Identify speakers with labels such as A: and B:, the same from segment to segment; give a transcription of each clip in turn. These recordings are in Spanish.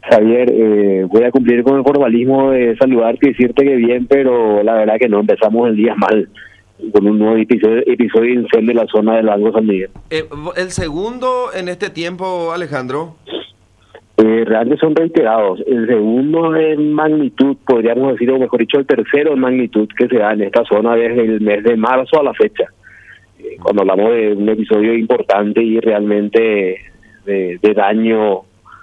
A: Javier, voy a cumplir con el formalismo de saludarte y decirte que bien, pero la verdad que no, empezamos el día mal, con un nuevo episodio de incendio en la zona del Lago San Miguel.
B: ¿El segundo en este tiempo, Alejandro?
A: Realmente son reiterados. El segundo en magnitud, podríamos decir, o mejor dicho, el tercero en magnitud que se da en esta zona desde el mes de marzo a la fecha. Cuando hablamos de un episodio importante y realmente de daño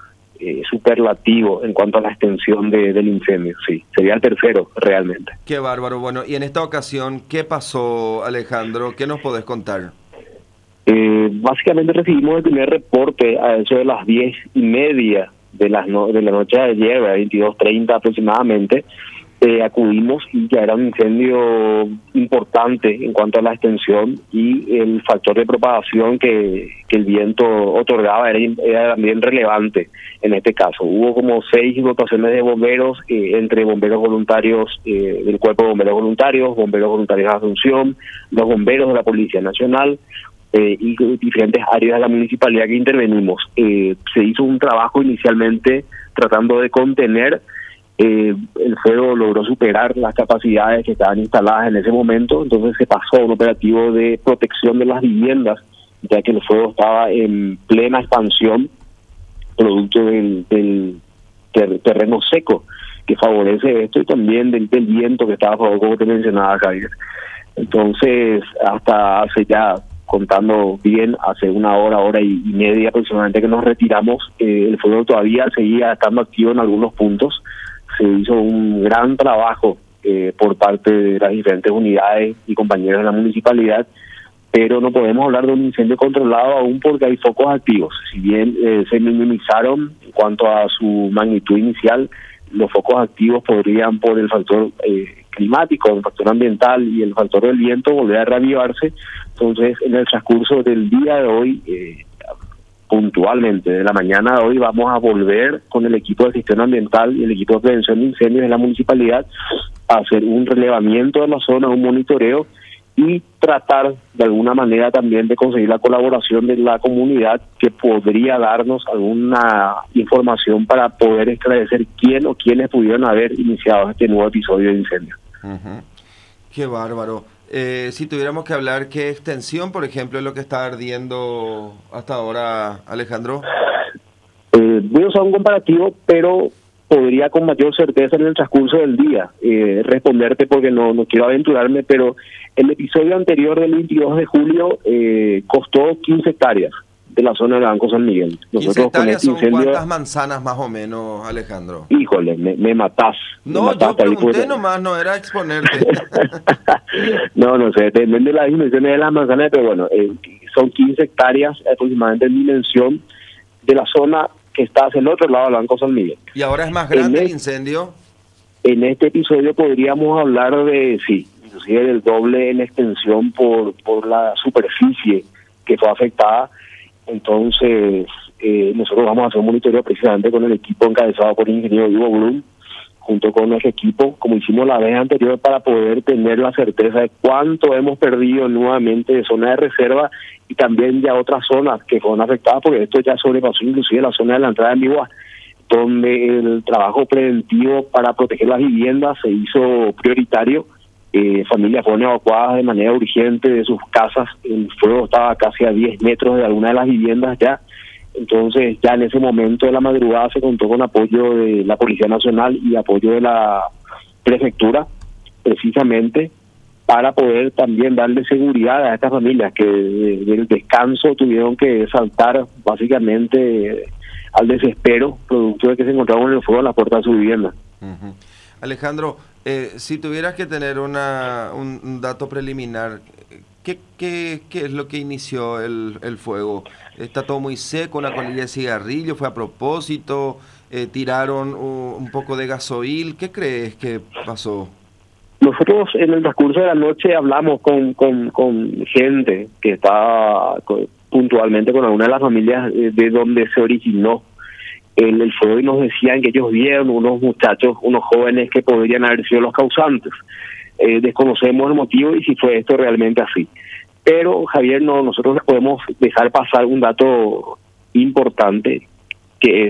A: superlativo en cuanto a la extensión del incendio, sí, sería el tercero realmente.
B: Qué bárbaro. Bueno, y en esta ocasión, ¿qué pasó, Alejandro? ¿Qué nos podés contar?
A: Básicamente recibimos el primer reporte a eso de las 10:30 de la noche de ayer, a 22:30 aproximadamente. Acudimos y ya era un incendio importante en cuanto a la extensión y el factor de propagación que el viento otorgaba era también relevante en este caso. Hubo como 6 dotaciones de bomberos, entre bomberos voluntarios del Cuerpo de Bomberos bomberos voluntarios de Asunción, los bomberos de la Policía Nacional, y diferentes áreas de la municipalidad que intervenimos. Se hizo un trabajo inicialmente tratando de contener. El fuego logró superar las capacidades que estaban instaladas en ese momento, entonces se pasó a un operativo de protección de las viviendas, ya que el fuego estaba en plena expansión, producto del terreno seco que favorece esto y también del viento que estaba a favor, como te mencionaba, Javier. Entonces, hasta hace ya, contando bien, hace una hora y media aproximadamente que nos retiramos, el fuego todavía seguía estando activo en algunos puntos. Se hizo un gran trabajo por parte de las diferentes unidades y compañeros de la municipalidad, pero no podemos hablar de un incendio controlado aún porque hay focos activos. Si bien se minimizaron en cuanto a su magnitud inicial, los focos activos podrían, por el factor climático, el factor ambiental y el factor del viento, volver a reavivarse. Entonces, en el transcurso del día de hoy, puntualmente de la mañana de hoy, vamos a volver con el equipo de gestión ambiental y el equipo de prevención de incendios de la municipalidad a hacer un relevamiento de la zona, un monitoreo y tratar de alguna manera también de conseguir la colaboración de la comunidad que podría darnos alguna información para poder esclarecer quién o quiénes pudieron haber iniciado este nuevo episodio de incendio.
B: Qué bárbaro. Si tuviéramos que hablar, ¿qué extensión, por ejemplo, es lo que está ardiendo hasta ahora, Alejandro?
A: Voy a usar un comparativo, pero podría con mayor certeza en el transcurso del día responderte, porque no quiero aventurarme, pero el episodio anterior del 22 de julio costó 15 hectáreas de la zona del Banco San Miguel.
B: 15 hectáreas son ¿cuántas manzanas más o menos, Alejandro?
A: Híjole, me matás.
B: No, yo pregunté nomás, no era exponerte.
A: No sé, depende de las dimensiones de las manzanas, pero bueno, son 15 hectáreas aproximadamente en dimensión de la zona que está hacia el otro lado del Banco San Miguel.
B: ¿Y ahora es más grande el incendio?
A: En este episodio podríamos hablar de, sí, inclusive del doble en extensión por la superficie que fue afectada. Entonces, nosotros vamos a hacer un monitoreo precisamente con el equipo encabezado por el ingeniero Ivo Blum, junto con nuestro equipo, como hicimos la vez anterior, para poder tener la certeza de cuánto hemos perdido nuevamente de zona de reserva y también ya otras zonas que fueron afectadas, porque esto ya sobrepasó inclusive la zona de la entrada en Viboa, donde el trabajo preventivo para proteger las viviendas se hizo prioritario. Familias fueron evacuadas de manera urgente de sus casas. El fuego estaba casi a 10 metros de alguna de las viviendas ya. Entonces, ya en ese momento de la madrugada se contó con apoyo de la Policía Nacional y apoyo de la Prefectura, precisamente para poder también darle seguridad a estas familias que del descanso tuvieron que saltar básicamente al desespero, producto de que se encontraban en el fuego a la puerta de su vivienda.
B: Alejandro, si tuvieras que tener un dato preliminar, ¿qué es lo que inició el fuego? ¿Está todo muy seco, una colilla de cigarrillo? ¿Fue a propósito? ¿Tiraron un poco de gasoil? ¿Qué crees que pasó?
A: Nosotros en el transcurso de la noche hablamos con gente que estaba puntualmente con alguna de las familias de donde se originó el fuego, y nos decían que ellos vieron unos muchachos, unos jóvenes que podrían haber sido los causantes. Desconocemos el motivo y si fue esto realmente así. Pero, Javier, nosotros podemos dejar pasar un dato importante, que es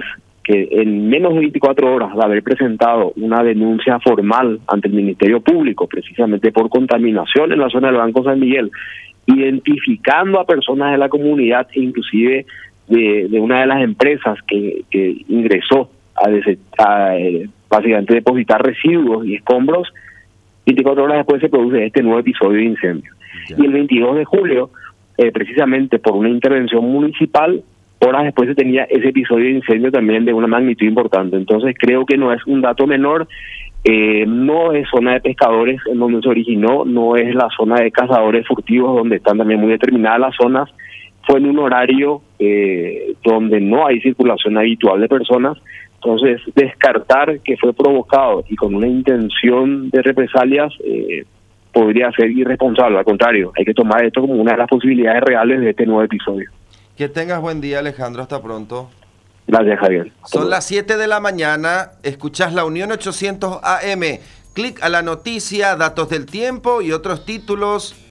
A: que en menos de 24 horas de haber presentado una denuncia formal ante el Ministerio Público, precisamente por contaminación en la zona del Banco San Miguel, identificando a personas de la comunidad, inclusive de una de las empresas que ingresó a básicamente depositar residuos y escombros, 24 horas después se produce este nuevo episodio de incendio. Ya. Y el 22 de julio, precisamente por una intervención municipal, horas después se tenía ese episodio de incendio también de una magnitud importante. Entonces creo que no es un dato menor, no es zona de pescadores en donde se originó, no es la zona de cazadores furtivos donde están también muy determinadas las zonas, fue en un horario donde no hay circulación habitual de personas. Entonces descartar que fue provocado y con una intención de represalias podría ser irresponsable. Al contrario, hay que tomar esto como una de las posibilidades reales de este nuevo episodio.
B: Que tengas buen día, Alejandro. Hasta pronto.
A: Gracias, Javier.
B: Son las 7 de la mañana. Escuchás La Unión 800 AM. Clic a la noticia, datos del tiempo y otros títulos.